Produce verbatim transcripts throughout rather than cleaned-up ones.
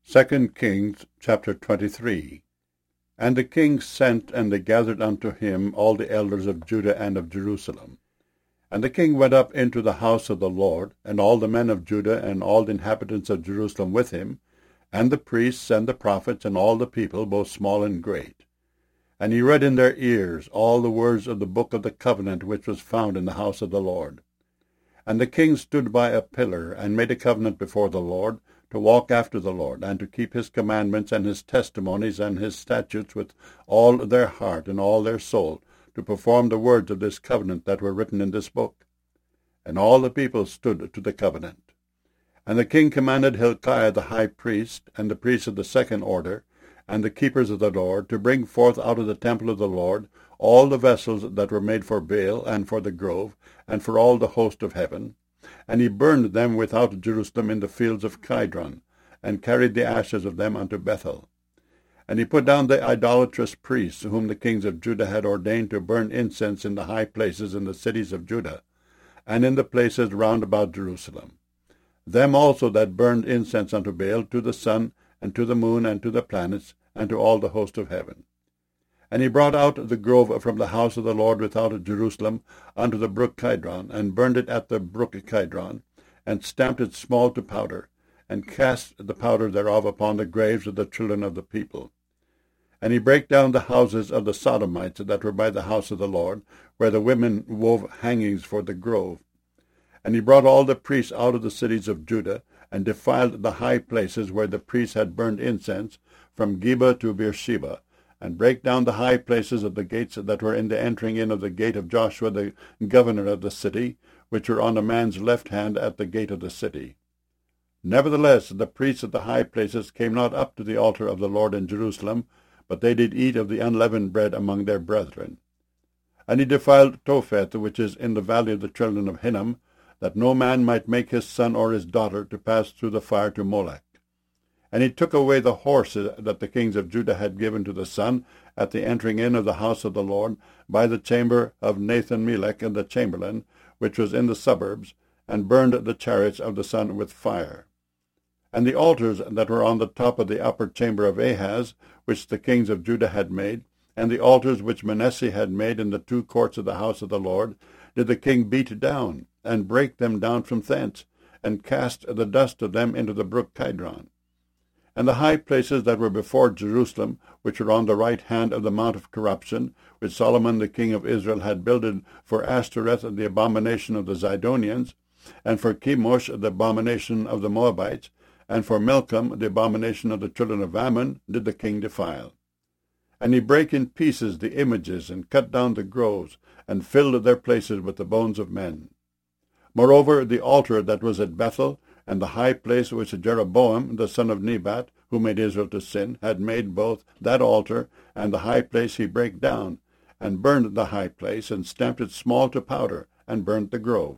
Second Kings chapter twenty-three. And the king sent, and they gathered unto him all the elders of Judah and of Jerusalem. And the king went up into the house of the Lord, and all the men of Judah and all the inhabitants of Jerusalem with him, and the priests and the prophets and all the people, both small and great. And he read in their ears all the words of the book of the covenant which was found in the house of the Lord. And the king stood by a pillar, and made a covenant before the Lord, to walk after the Lord, and to keep his commandments and his testimonies and his statutes with all their heart and all their soul, to perform the words of this covenant that were written in this book. And all the people stood to the covenant. And the king commanded Hilkiah the high priest, and the priests of the second order, and the keepers of the Lord, to bring forth out of the temple of the Lord all the vessels that were made for Baal, and for the grove, and for all the host of heaven. And he burned them without Jerusalem in the fields of Kidron, and carried the ashes of them unto Bethel. And he put down the idolatrous priests, whom the kings of Judah had ordained to burn incense in the high places in the cities of Judah, and in the places round about Jerusalem. Them also that burned incense unto Baal, to the sun, and to the moon, and to the planets, and to all the host of heaven. And he brought out the grove from the house of the Lord without Jerusalem unto the brook Kidron, and burned it at the brook Kidron, and stamped it small to powder, and cast the powder thereof upon the graves of the children of the people. And he brake down the houses of the Sodomites that were by the house of the Lord, where the women wove hangings for the grove. And he brought all the priests out of the cities of Judah, and defiled the high places where the priests had burned incense, from Geba to Beersheba, and brake down the high places of the gates that were in the entering in of the gate of Joshua the governor of the city, which were on a man's left hand at the gate of the city. Nevertheless the priests of the high places came not up to the altar of the Lord in Jerusalem, but they did eat of the unleavened bread among their brethren. And he defiled Topheth, which is in the valley of the children of Hinnom, that no man might make his son or his daughter to pass through the fire to Molech. And he took away the horses that the kings of Judah had given to the sun at the entering in of the house of the Lord, by the chamber of Nathan-Melech and the chamberlain, which was in the suburbs, and burned the chariots of the sun with fire. And the altars that were on the top of the upper chamber of Ahaz, which the kings of Judah had made, and the altars which Manasseh had made in the two courts of the house of the Lord, did the king beat down, and break them down from thence, and cast the dust of them into the brook Kidron. And the high places that were before Jerusalem, which were on the right hand of the mount of corruption, which Solomon the king of Israel had builded for Ashtoreth the abomination of the Zidonians, and for Chemosh the abomination of the Moabites, and for Milcom the abomination of the children of Ammon, did the king defile. And he brake in pieces the images, and cut down the groves, and filled their places with the bones of men. Moreover, the altar that was at Bethel, and the high place which Jeroboam the son of Nebat, who made Israel to sin, had made, both that altar and the high place he brake down, and burned the high place, and stamped it small to powder, and burnt the grove.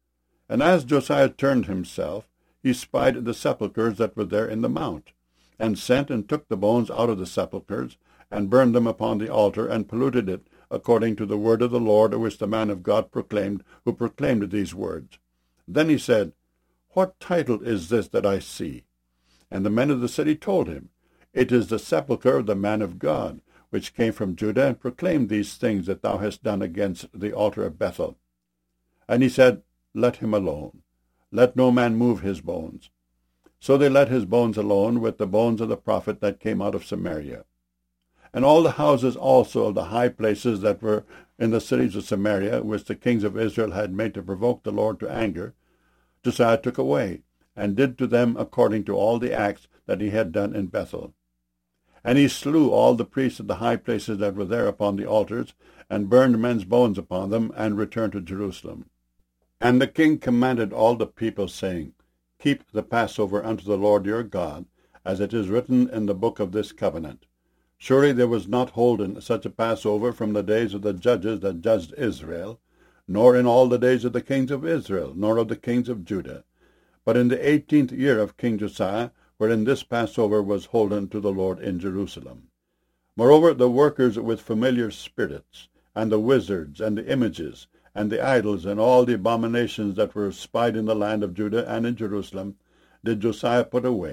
And as Josiah turned himself, he spied the sepulchres that were there in the mount, and sent and took the bones out of the sepulchres, and burned them upon the altar, and polluted it, according to the word of the Lord, which the man of God proclaimed, who proclaimed these words. Then he said, What title is this that I see? And the men of the city told him, It is the sepulchre of the man of God, which came from Judah, and proclaimed these things that thou hast done against the altar of Bethel. And he said, Let him alone. Let no man move his bones. So they let his bones alone, with the bones of the prophet that came out of Samaria. And all the houses also of the high places that were in the cities of Samaria, which the kings of Israel had made to provoke the Lord to anger, Josiah took away, and did to them according to all the acts that he had done in Bethel. And he slew all the priests of the high places that were there upon the altars, and burned men's bones upon them, and returned to Jerusalem. And the king commanded all the people, saying, Keep the Passover unto the Lord your God, as it is written in the book of this covenant. Surely there was not holden such a Passover from the days of the judges that judged Israel, nor in all the days of the kings of Israel, nor of the kings of Judah, but in the eighteenth year of King Josiah, wherein this Passover was holden to the Lord in Jerusalem. Moreover, the workers with familiar spirits, and the wizards, and the images, and the idols, and all the abominations that were spied in the land of Judah and in Jerusalem, did Josiah put away,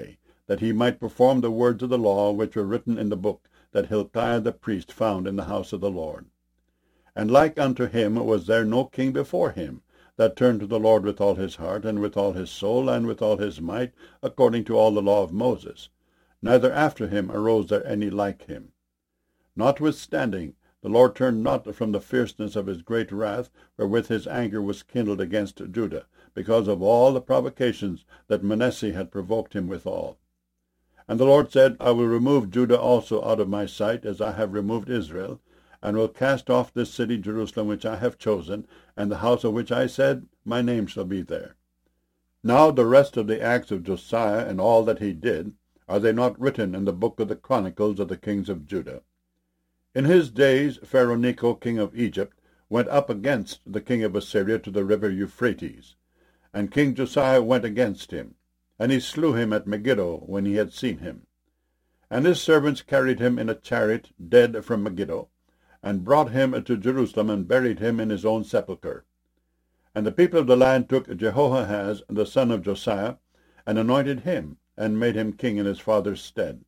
that he might perform the words of the law which were written in the book that Hilkiah the priest found in the house of the Lord. And like unto him was there no king before him, that turned to the Lord with all his heart, and with all his soul, and with all his might, according to all the law of Moses. Neither after him arose there any like him. Notwithstanding, the Lord turned not from the fierceness of his great wrath, wherewith his anger was kindled against Judah, because of all the provocations that Manasseh had provoked him withal. And the Lord said, I will remove Judah also out of my sight, as I have removed Israel, and will cast off this city Jerusalem which I have chosen, and the house of which I said, my name shall be there. Now the rest of the acts of Josiah, and all that he did, are they not written in the book of the Chronicles of the kings of Judah? In his days Pharaoh Necho king of Egypt went up against the king of Assyria to the river Euphrates, and King Josiah went against him, and he slew him at Megiddo when he had seen him. And his servants carried him in a chariot dead from Megiddo, and brought him to Jerusalem, and buried him in his own sepulchre. And the people of the land took Jehoahaz the son of Josiah, and anointed him, and made him king in his father's stead.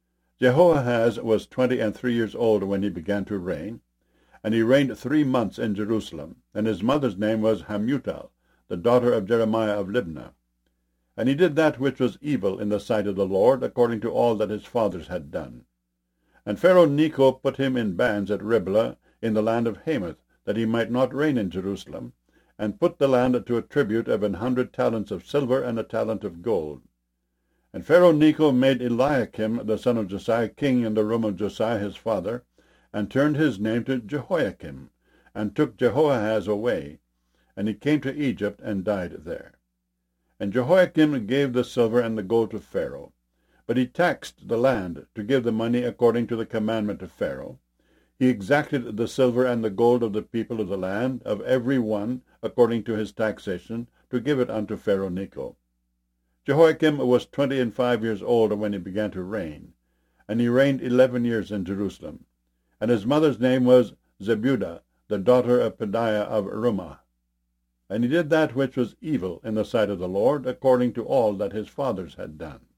Jehoahaz was twenty and three years old when he began to reign, and he reigned three months in Jerusalem, and his mother's name was Hamutal, the daughter of Jeremiah of Libnah. And he did that which was evil in the sight of the Lord, according to all that his fathers had done. And Pharaoh Necho put him in bands at Riblah in the land of Hamath, that he might not reign in Jerusalem, and put the land to a tribute of an hundred talents of silver and a talent of gold. And Pharaoh Necho made Eliakim the son of Josiah king in the room of Josiah his father, and turned his name to Jehoiakim, and took Jehoahaz away, and he came to Egypt and died there. And Jehoiakim gave the silver and the gold to Pharaoh, but he taxed the land to give the money according to the commandment of Pharaoh. He exacted the silver and the gold of the people of the land, of every one, according to his taxation, to give it unto Pharaoh Necho. Jehoiakim was twenty and five years old when he began to reign, and he reigned eleven years in Jerusalem. And his mother's name was Zebudah, the daughter of Pedaiah of Rumah. And he did that which was evil in the sight of the Lord, according to all that his fathers had done.